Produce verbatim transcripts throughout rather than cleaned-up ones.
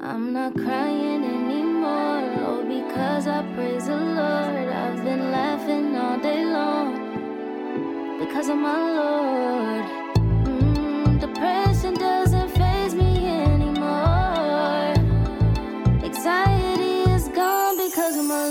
I'm not crying anymore, oh, because I praise the Lord. I've been laughing all day long because of my Lord. Mm, depression doesn't faze me anymore. Anxiety is gone because of my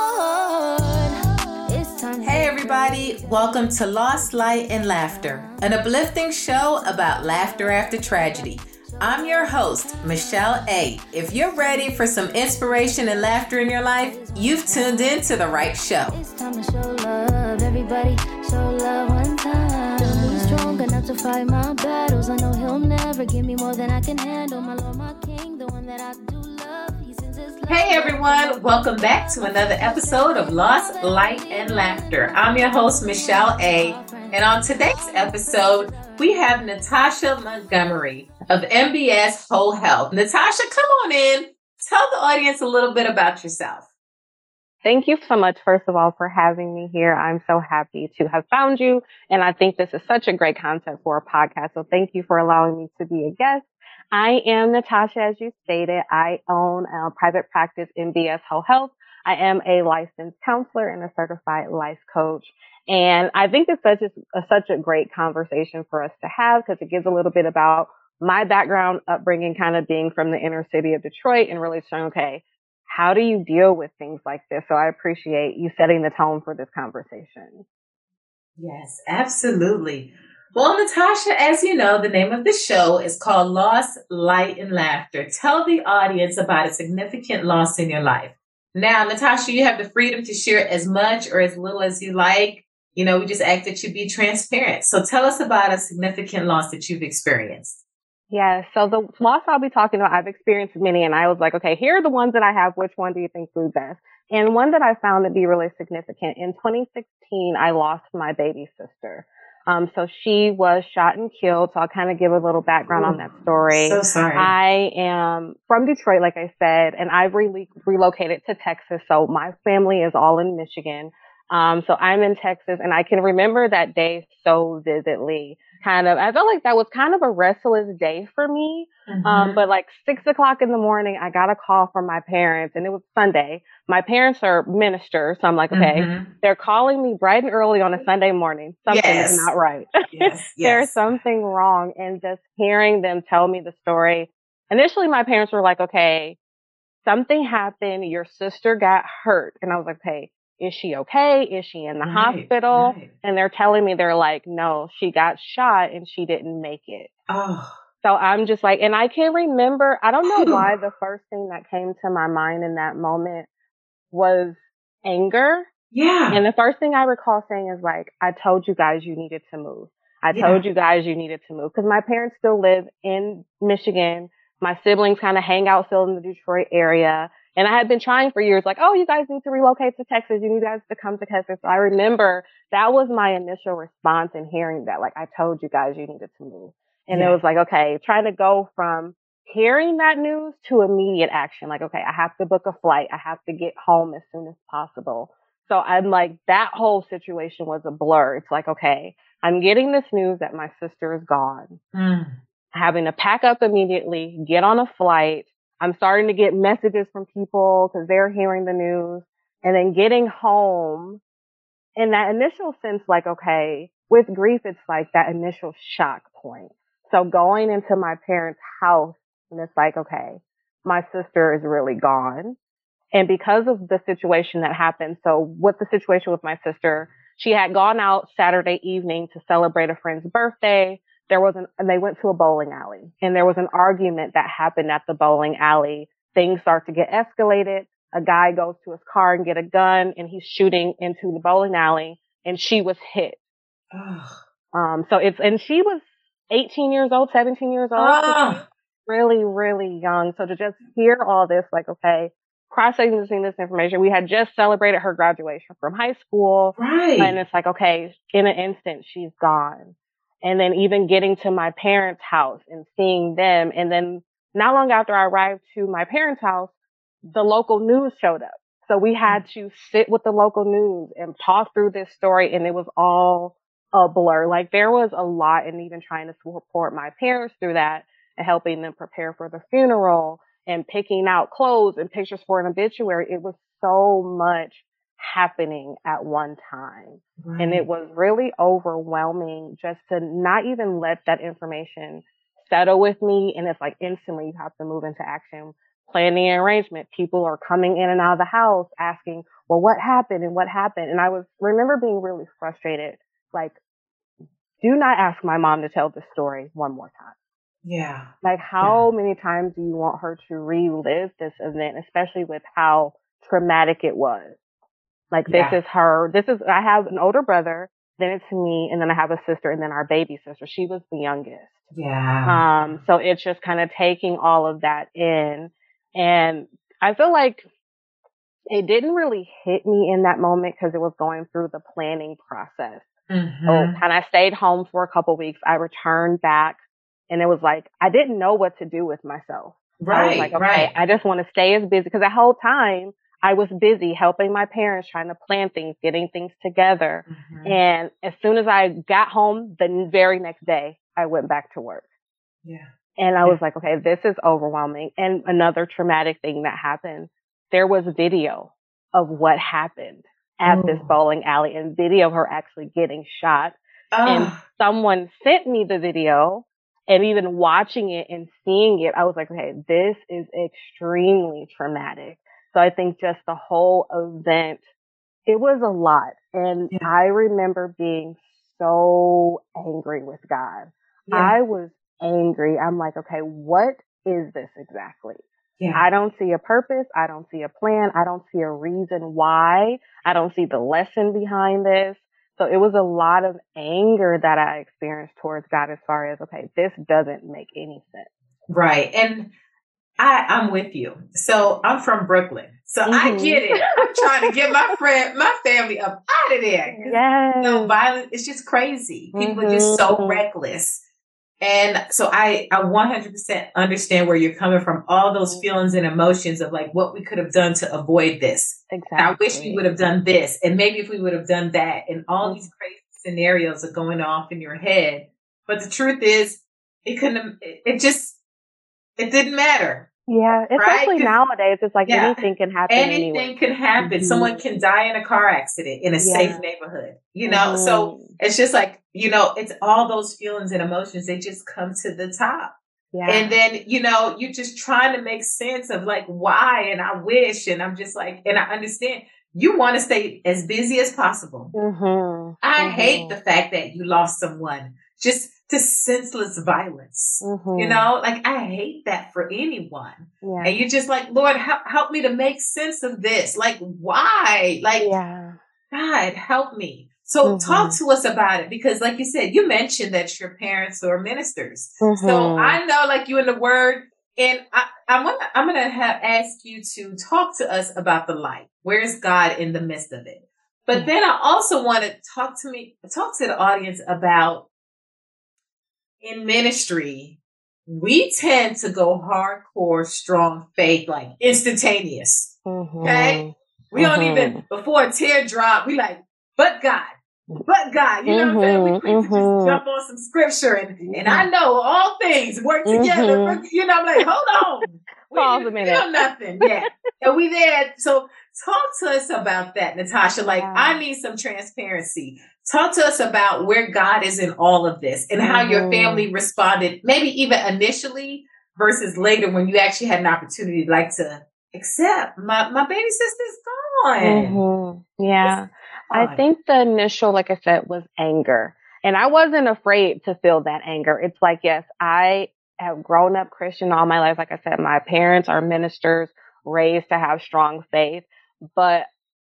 Lord. It's time. Hey everybody, welcome to Lost Light and Laughter, an uplifting show about laughter after tragedy. I'm your host, Michelle A. If you're ready for some inspiration and laughter in your life, you've tuned in to the right show. It's time to show love, everybody. Show love one time. Feel me strong enough to fight my battles. I know he'll never give me more than I can handle. My Lord, my King, the one that I do love. He sends his love. Hey everyone, welcome back to another episode of Lost Light and Laughter. I'm your host, Michelle A. And on today's episode, we have Natasha Montgomery of M B S Whole Health. Natasha, come on in. Tell the audience a little bit about yourself. Thank you so much, first of all, for having me here. I'm so happy to have found you. And I think this is such a great concept for a podcast. So thank you for allowing me to be a guest. I am Natasha, as you stated. I own a private practice, M B S Whole Health. I am a licensed counselor and a certified life coach. And I think it's such a, such a great conversation for us to have because it gives a little bit about my background, upbringing, kind of being from the inner city of Detroit and really showing, okay, how do you deal with things like this? So I appreciate you setting the tone for this conversation. Yes, absolutely. Well, Natasha, as you know, the name of the show is called Lost, Light, and Laughter. Tell the audience about a significant loss in your life. Now, Natasha, you have the freedom to share as much or as little as you like. You know, we just ask that you be transparent. So tell us about a significant loss that you've experienced. Yeah, so the loss I'll be talking about, I've experienced many, and I was like, okay, here are the ones that I have. Which one do you think would be best? And one that I found to be really significant, in twenty sixteen, I lost my baby sister. Um, so she was shot and killed. So I'll kind of give a little background Ooh, on that story. So sorry. I am from Detroit, like I said, and I've re- relocated to Texas. So my family is all in Michigan. Um, so I'm in Texas, and I can remember that day so vividly. Kind of, I felt like that was kind of a restless day for me. Mm-hmm. Um, but like six o'clock in the morning, I got a call from my parents, and it was Sunday. My parents are ministers, so I'm like, okay, mm-hmm. They're calling me bright and early on a Sunday morning. Something yes. is not right. Yes, yes. There's something wrong. And just hearing them tell me the story, initially my parents were like, okay, something happened. Your sister got hurt. And I was like, hey, is she okay? Is she in the right, hospital? Right. And they're telling me, they're like, no, she got shot and she didn't make it. Oh. So I'm just like, and I can remember, I don't know why the first thing that came to my mind in that moment was anger. Yeah. And the first thing I recall saying is like, I told you guys you needed to move. I yeah. told you guys you needed to move. Because my parents still live in Michigan. My siblings kind of hang out still in the Detroit area. And I had been trying for years, like, oh, you guys need to relocate to Texas. You need guys to come to Texas. So I remember that was my initial response in hearing that. Like, I told you guys you needed to move. And yeah. It was like, okay, trying to go from hearing that news to immediate action. Like, okay, I have to book a flight. I have to get home as soon as possible. So I'm like, that whole situation was a blur. It's like, okay, I'm getting this news that my sister is gone. Mm. Having to pack up immediately, get on a flight. I'm starting to get messages from people because they're hearing the news, and then getting home in that initial sense, like, okay, with grief, it's like that initial shock point. So going into my parents' house, and it's like, okay, my sister is really gone. And because of the situation that happened, so with the situation with my sister, she had gone out Saturday evening to celebrate a friend's birthday. There was an, and they went to a bowling alley, and there was an argument that happened at the bowling alley. Things start to get escalated. A guy goes to his car and get a gun, and he's shooting into the bowling alley, and she was hit. um, so it's, and she was eighteen years old, seventeen years old. So really, really young. So to just hear all this, like, okay, processing this information, we had just celebrated her graduation from high school. Right. And it's like, okay, in an instant, she's gone. And then even getting to my parents' house and seeing them. And then not long after I arrived to my parents' house, the local news showed up. So we had to sit with the local news and talk through this story. And it was all a blur. Like there was a lot, and even trying to support my parents through that and helping them prepare for the funeral and picking out clothes and pictures for an obituary. It was so much happening at one time. Right. And it was really overwhelming just to not even let that information settle with me. And it's like instantly you have to move into action, planning and arrangement. People are coming in and out of the house asking, well, what happened and what happened? And I was remember being really frustrated. Like, do not ask my mom to tell this story one more time. Yeah. Like, how yeah. many times do you want her to relive this event, especially with how traumatic it was? Like, yeah. this is her, this is, I have an older brother, then it's me, and then I have a sister, and then our baby sister. She was the youngest. Yeah. Um, so it's just kind of taking all of that in. And I feel like it didn't really hit me in that moment because it was going through the planning process. Mm-hmm. So kind of stayed home for a couple of weeks. I returned back and it was like, I didn't know what to do with myself. Right, I was like, okay, right. I just want to stay as busy because the whole time I was busy helping my parents, trying to plan things, getting things together. Mm-hmm. And as soon as I got home, the very next day, I went back to work. Yeah. And I was like, okay, this is overwhelming. And another traumatic thing that happened, there was video of what happened at Ooh. This bowling alley and video of her actually getting shot. Oh. And someone sent me the video, and even watching it and seeing it, I was like, okay, this is extremely traumatic. So I think just the whole event, it was a lot. And yeah. I remember being so angry with God. Yeah. I was angry. I'm like, okay, what is this exactly? Yeah. I don't see a purpose. I don't see a plan. I don't see a reason why. I don't see the lesson behind this. So it was a lot of anger that I experienced towards God as far as, okay, this doesn't make any sense. Right. And I, I'm with you. So I'm from Brooklyn. So mm-hmm. I get it. I'm trying to get my friend, my family up out of there. Yes. You know, violence, it's just crazy. People mm-hmm. are just so reckless. And so I, I one hundred percent understand where you're coming from. All those feelings and emotions of like what we could have done to avoid this. Exactly. I wish we would have done this. And maybe if we would have done that. And all mm-hmm. these crazy scenarios are going off in your head. But the truth is, it couldn't have, it just, it didn't matter. Yeah, especially right? nowadays, it's like yeah, anything can happen. Anything anyway. can happen. Mm-hmm. Someone can die in a car accident in a yeah. safe neighborhood, you know? Mm-hmm. So it's just like, you know, it's all those feelings and emotions, they just come to the top. Yeah. And then, you know, you're just trying to make sense of like why, and I wish, and I'm just like, and I understand you want to stay as busy as possible. Mm-hmm. I mm-hmm. hate the fact that you lost someone just to senseless violence. Mm-hmm. You know, like I hate that for anyone. Yeah. And you're just like, Lord, help, help me to make sense of this. Like, why? Like, yeah. God, help me. So mm-hmm. talk to us about it, because like you said, you mentioned that your parents are ministers. Mm-hmm. So I know like you in the word, and I, I'm gonna, I'm gonna have ask you to talk to us about the light. Where's God in the midst of it? But mm-hmm. then I also want to talk to me, talk to the audience about in ministry, we tend to go hardcore, strong faith, like instantaneous. Mm-hmm. Okay. We mm-hmm. don't even, before a tear drop, we like, but God. But God, you know mm-hmm, what I'm saying? We quick mm-hmm. to just jump on some scripture and, mm-hmm. and I know all things work together. Mm-hmm. You know, I'm like, hold on. We Pause didn't feel nothing. Yeah. And we there. So talk to us about that, Natasha. Like, yeah. I need some transparency. Talk to us about where God is in all of this and how mm-hmm. your family responded, maybe even initially versus later when you actually had an opportunity like to accept my, my baby sister's gone. Mm-hmm. Yeah. I think the initial, like I said, was anger. And I wasn't afraid to feel that anger. It's like, yes, I have grown up Christian all my life. Like I said, my parents are ministers, raised to have strong faith. But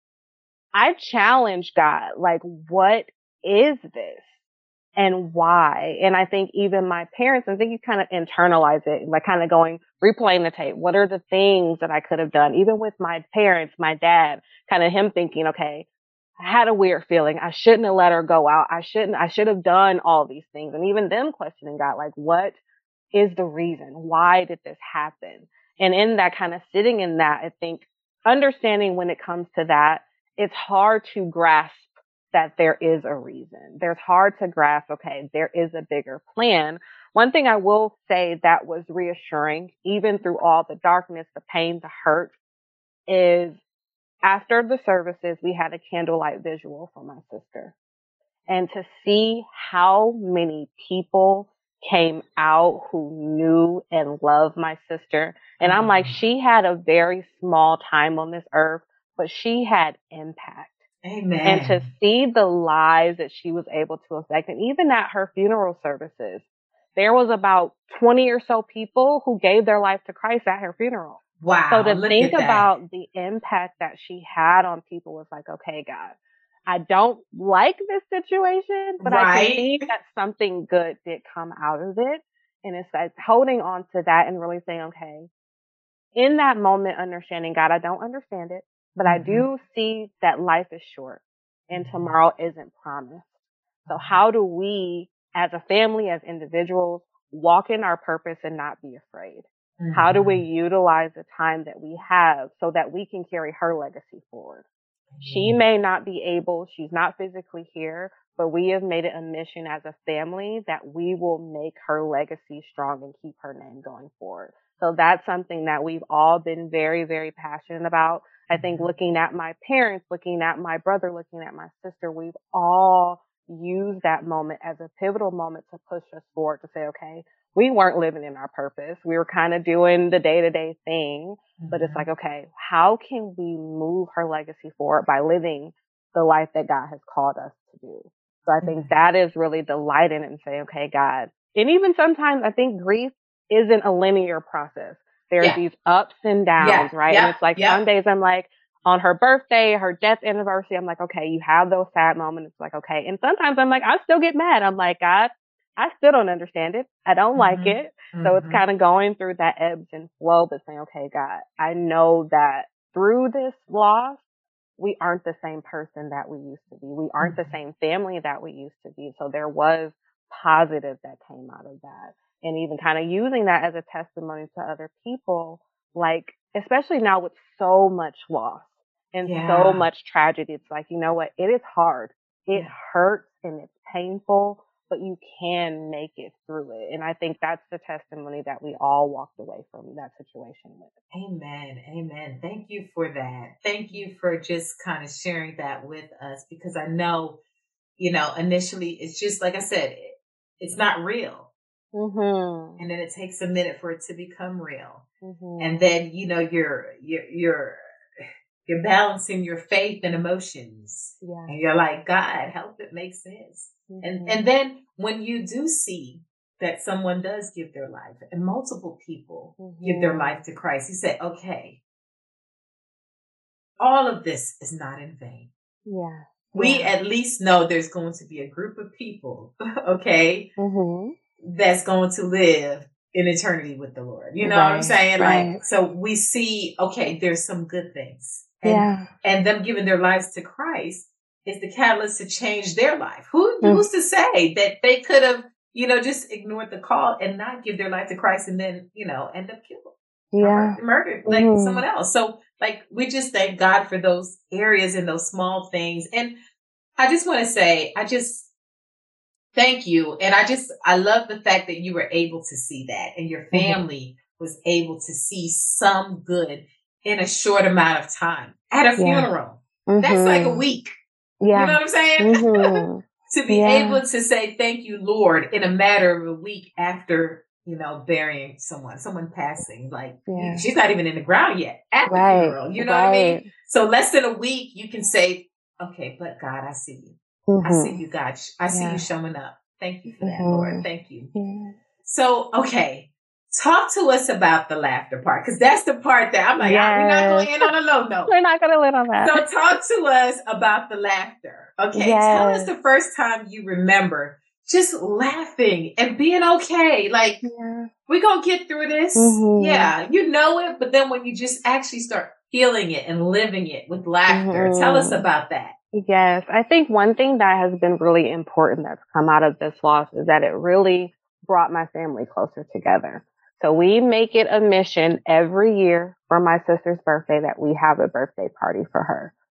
I challenged God, like, what is this and why? And I think even my parents, I think you kind of internalize it, like kind of going, replaying the tape. What are the things that I could have done? Even with my parents, my dad, kind of him thinking, okay, I had a weird feeling. I shouldn't have let her go out. I shouldn't, I should have done all these things. And even them questioning God, like, what is the reason? Why did this happen? And in that kind of sitting in that, I think understanding when it comes to that, it's hard to grasp that there is a reason. There's hard to grasp, okay, there is a bigger plan. One thing I will say that was reassuring, even through all the darkness, the pain, the hurt, is after the services, we had a candlelight visual for my sister. And to see how many people came out who knew and loved my sister. And I'm like, she had a very small time on this earth, but she had impact. Amen. And to see the lives that she was able to affect, and even at her funeral services, there was about twenty or so people who gave their life to Christ at her funeral. Wow. So to look think at that. about the impact that she had on people was like, okay, God, I don't like this situation, but Right. I can see that something good did come out of it. And it's like holding on to that and really saying, okay, in that moment, understanding, God, I don't understand it, but Mm-hmm. I do see that life is short and tomorrow isn't promised. So how do we, as a family, as individuals, walk in our purpose and not be afraid? Mm-hmm. How do we utilize the time that we have so that we can carry her legacy forward? She may not be able, she's not physically here, but we have made it a mission as a family that we will make her legacy strong and keep her name going forward. So that's something that we've all been very, very passionate about. I think looking at my parents, looking at my brother, looking at my sister, we've all used that moment as a pivotal moment to push us forward to say, okay, we weren't living in our purpose. We were kind of doing the day-to-day thing, mm-hmm. but it's like, okay, how can we move her legacy forward by living the life that God has called us to do? So I think mm-hmm. that is really the light in it and say, okay, God. And even sometimes I think grief isn't a linear process. There's yeah. these ups and downs, yeah. right? Yeah. And it's like yeah. some days I'm like, on her birthday, her death anniversary, I'm like, okay, you have those sad moments. It's like, okay. And sometimes I'm like, I still get mad. I'm like, God, I still don't understand it. I don't mm-hmm. like it. Mm-hmm. So it's kind of going through that ebbs and flow, but saying, okay, God, I know that through this loss, we aren't the same person that we used to be. We aren't mm-hmm. the same family that we used to be. So there was positive that came out of that. And even kind of using that as a testimony to other people, like, especially now with so much loss and yeah. so much tragedy. It's like, you know what? It is hard. It yeah. hurts and it's painful, but you can make it through it. And I think that's the testimony that we all walked away from that situation with. Amen. Amen. Thank you for that. Thank you for just kind of sharing that with us, because I know, you know, initially it's just, like I said, it, it's not real. Mm-hmm. And then it takes a minute for it to become real. Mm-hmm. And then, you know, you're, you're, you're, you're balancing your faith and emotions. Yeah. And you're like, God, help it make sense. Mm-hmm. And, and then when you do see that someone does give their life and multiple people mm-hmm. give their life to Christ, you say, okay, all of this is not in vain. Yeah. We yeah. at least know there's going to be a group of people, okay, mm-hmm. that's going to live in eternity with the Lord. You know right, what I'm saying? right. Like, so we see, okay, there's some good things. And, yeah. and them giving their lives to Christ is the catalyst to change their life. Who mm. who's to say that they could have, you know, just ignored the call and not give their life to Christ and then, you know, end up killed? Yeah. Or murdered like mm. someone else. So like, we just thank God for those areas and those small things. And I just want to say, I just thank you. And I just, I love the fact that you were able to see that and your family mm-hmm. was able to see some good in a short amount of time at a yeah. funeral. Mm-hmm. That's like a week. Yeah. You know what I'm saying? Mm-hmm. To be yeah. able to say, thank you, Lord, in a matter of a week after, you know, burying someone, someone passing, like yeah. she's not even in the ground yet at the right. funeral. You know right. what I mean? So less than a week, you can say, okay, but God, I see you. Mm-hmm. I see you, God. I see yeah. you showing up. Thank you for that, mm-hmm. Lord. Thank you. Yeah. So, okay. Talk to us about the laughter part, because that's the part that I'm like, yes. ah, we're not going in on a low note. We're not going to end on that. So talk to us about the laughter. Okay. Yes. Tell us the first time you remember just laughing and being okay. Like, yeah. we're going to get through this. Mm-hmm. Yeah. You know it. But then when you just actually start feeling it and living it with laughter, mm-hmm. tell us about that. Yes. I think one thing that has been really important that's come out of this loss is that it really brought my family closer together. So we make it a mission every year for my sister's birthday that we have a birthday party for her.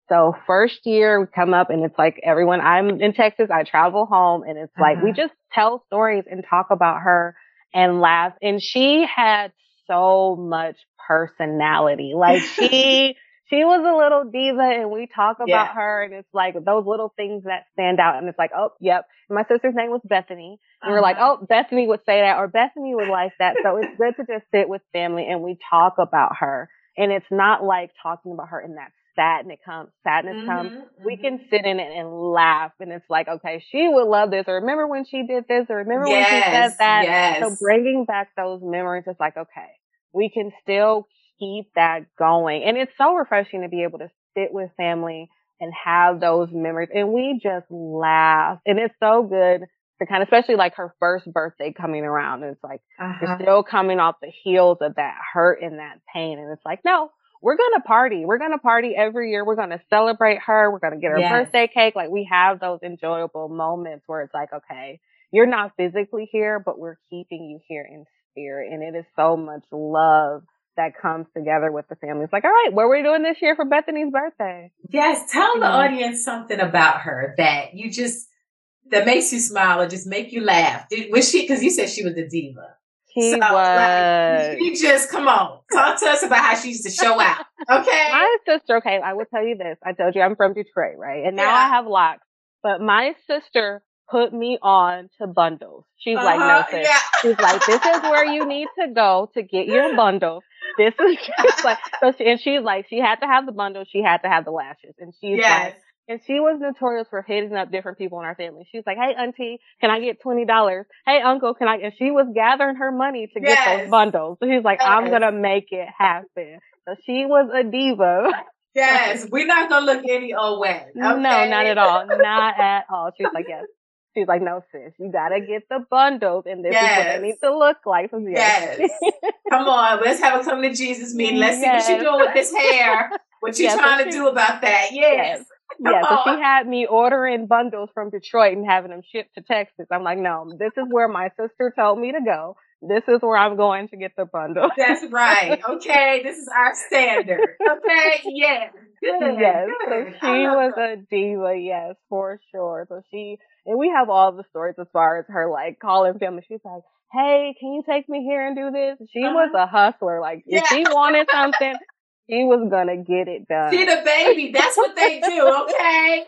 So first year we come up and it's like everyone, I'm in Texas, I travel home and it's like, Uh-huh. we just tell stories and talk about her and laugh. And she had so much personality. Like she, she was a little diva and we talk about Yeah. her and it's like those little things that stand out. And it's like, oh, yep. My sister's name was Bethany. And we're like, Uh-huh. oh, Bethany would say that or Bethany would like that. So it's good to just sit with family and we talk about her. And it's not like talking about her in that sadness comes, sadness comes. Mm-hmm, We mm-hmm. can sit in it and laugh. And it's like, okay, she would love this. Or remember when she did this? Or remember when she said Yes, that? yes. So bringing back those memories is like, okay, we can still keep that going. And it's so refreshing to be able to sit with family and have those memories. And we just laugh. And it's so good to kind of, especially like her first birthday coming around. And it's like, you're Uh-huh. still coming off the heels of that hurt and that pain. And it's like, no, we're going to party. We're going to party every year. We're going to celebrate her. We're going to get her Yes. birthday cake. Like we have those enjoyable moments where it's like, okay, you're not physically here, but we're keeping you here in spirit. And it is so much love that comes together with the family. It's like, all right, what are we doing this year for Bethany's birthday? Yes. Tell the Mhm. audience something about her that you just, that makes you smile or just make you laugh. Did, was she, because you said she was a diva. She So, was. like, she just, come on, talk to us about how she used to show out. Okay. My sister, okay, I will tell you this. I told you I'm from Detroit, right? And now Yeah. I have locks. But my sister put me on to bundles. She's Uh-huh. like, no, sis. Yeah. She's like, this is where you need to go to get your bundle. This is just like, so she, and she's like, she had to have the bundle. She had to have the lashes. And she's Yes. like, and she was notorious for hitting up different people in our family. She was like, hey, auntie, can I get twenty dollars? Hey, uncle, can I? And she was gathering her money to get Yes. those bundles. So she's like, Yes. I'm going to make it happen. So she was a diva. Yes. We're not going to look any old way. Okay? No, not at all. Not at all. She's like, yes. She's like, no, sis, you got to get the bundles and this Yes. is what they need to look like. So yes. Yes. Come on. Let's have a come to Jesus meeting. Let's Yes. see what you're doing with this hair. What you Yes, trying so to she- do about that. Yes. Yes. Come Yeah, so on. she had me ordering bundles from Detroit and having them shipped to Texas. I'm like, no, this is where my sister told me to go. This is where I'm going to get the bundle. That's right. Okay. This is our standard. Okay. Yes. Good. Yes, Good. so I she love was that. a diva, yes, for sure. So she, and we have all the stories as far as her like calling family. She's like, hey, can you take me here and do this? She Uh-huh. was a hustler. Like Yeah. if she wanted something, she was gonna get it done. She the baby. That's what they do. Okay.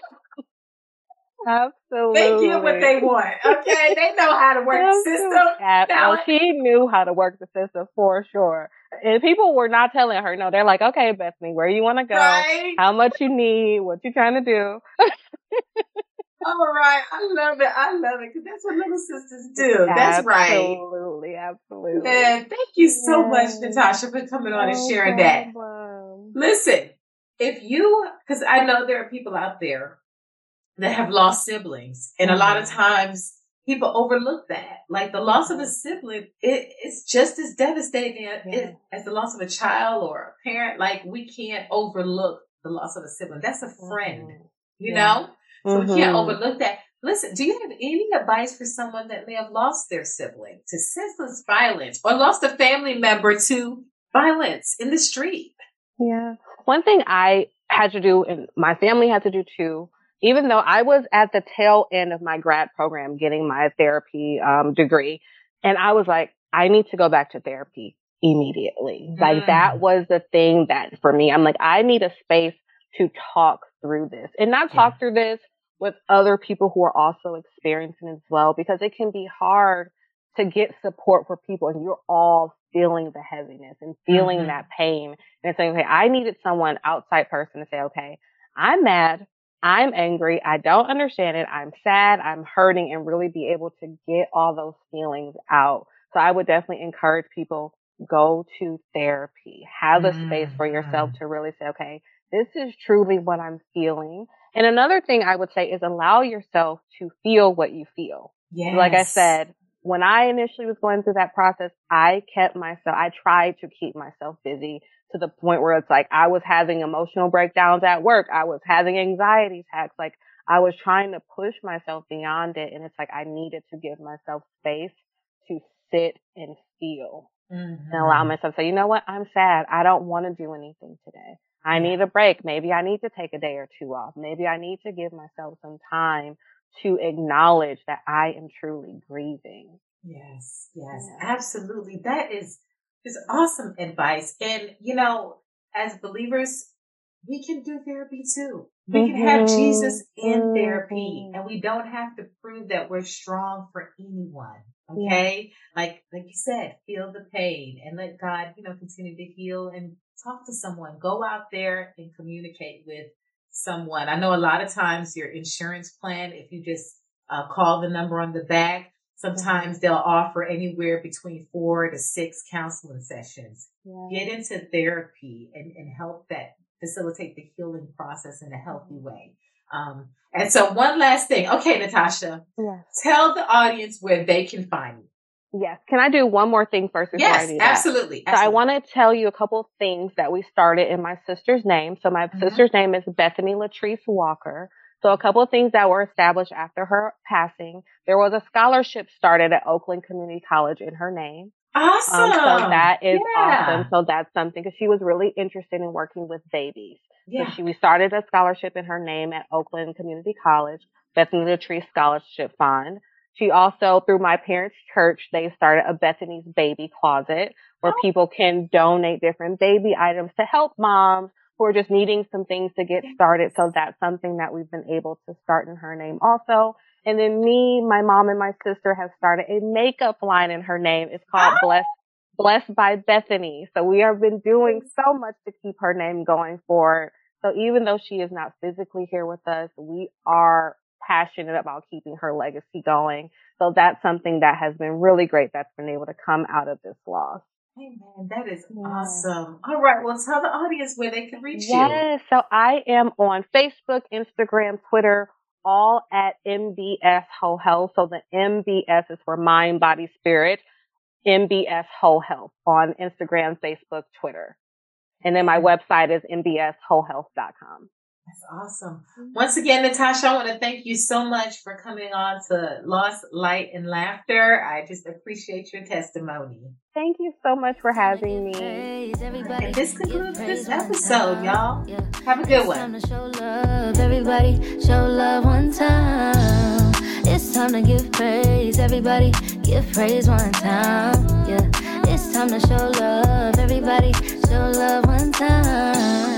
Absolutely. They get what they want. Okay. They know how to work the system. Yeah, Now, well, she knew how to work the system for sure. And people were not telling her, no, they're like, okay, Bethany, where you want to go? right. How much you need? What you trying to do? All right. I love it. I love it because that's what little sisters do. That's right. Absolutely, absolutely. Man, thank you so much, Yes. Natasha, for coming on and No sharing that. problem. Listen, if you, because I know there are people out there that have lost siblings, and a lot of Mhm. times people overlook that. Like the loss of a sibling, it, it's just as devastating as, Yeah. as the loss of a child or a parent. Like we can't overlook the loss of a sibling. That's a friend, Mhm. you Yeah. know? So we can't Mhm. overlook that. Listen, do you have any advice for someone that may have lost their sibling to senseless violence or lost a family member to violence in the street? Yeah. One thing I had to do, and my family had to do too, even though I was at the tail end of my grad program getting my therapy um, degree, and I was like, I need to go back to therapy immediately. Mm. Like that was the thing that for me, I'm like, I need a space to talk through this and not talk Yeah. through this with other people who are also experiencing it as well, because it can be hard to get support for people and you're all feeling the heaviness and feeling Mhm. that pain and saying, okay, I needed someone outside person to say, okay, I'm mad. I'm angry. I don't understand it. I'm sad. I'm hurting, and really be able to get all those feelings out. So I would definitely encourage people, go to therapy, have a space for yourself Mhm. to really say, okay, this is truly what I'm feeling. And another thing I would say is allow yourself to feel what you feel. Yes. Like I said, when I initially was going through that process, I kept myself, I tried to keep myself busy to the point where it's like I was having emotional breakdowns at work. I was having anxiety attacks. Like I was trying to push myself beyond it. And it's like I needed to give myself space to sit and feel Mhm. and allow myself to say, you know what? I'm sad. I don't want to do anything today. I Yeah. need a break. Maybe I need to take a day or two off. Maybe I need to give myself some time to acknowledge that I am truly grieving. Yes, yes, Yeah. absolutely. That is is awesome advice. And you know, as believers, we can do therapy too. We can have Jesus in Mhm. therapy, Mhm. and we don't have to prove that we're strong for anyone. Yeah. Okay? Like like you said, feel the pain and let God, you know, continue to heal and talk to someone. Go out there and communicate with someone. I know a lot of times your insurance plan, if you just uh, call the number on the back, sometimes they'll offer anywhere between four to six counseling sessions. Yeah. Get into therapy and, and help that facilitate the healing process in a healthy way. Um, and so one last thing. Okay, Natasha, Yes. tell the audience where they can find you. Yes. Can I do one more thing first before I Yes, do that? absolutely. So I absolutely. want to tell you a couple of things that we started in my sister's name. So my Mhm. sister's name is Bethany Latrice Walker. So a couple of things that were established after her passing. There was a scholarship started at Oakland Community College in her name. Awesome. Um, so that is yeah. awesome. So that's something because she was really interested in working with babies. Yeah. So she we started a scholarship in her name at Oakland Community College, Bethany Latrice Scholarship Fund. She also, through my parents' church, they started a Bethany's Baby Closet where Oh. people can donate different baby items to help moms who are just needing some things to get started. So that's something that we've been able to start in her name also. And then me, my mom, and my sister have started a makeup line in her name. It's called Oh. Blessed Blessed by Bethany. So we have been doing so much to keep her name going forward. So even though she is not physically here with us, we are passionate about keeping her legacy going. So that's something that has been really great that's been able to come out of this loss. Amen. That is Yeah. awesome. All right. Well, tell the audience where they can reach you. Yes. So I am on Facebook, Instagram, Twitter, all at M B S Whole Health. So the M B S is for Mind, Body, Spirit. M B S Whole Health on Instagram, Facebook, Twitter. And then my website is m b s whole health dot com. That's awesome. Once again, Natasha, I want to thank you so much for coming on to Lost, Light, and Laughter. I just appreciate your testimony. Thank you so much for having me. And this concludes this episode, y'all. Have a good one. It's time to show love, everybody. Show love one time. It's time to give praise, everybody. Give praise one time. Yeah. It's time to show love, everybody. Show love one time.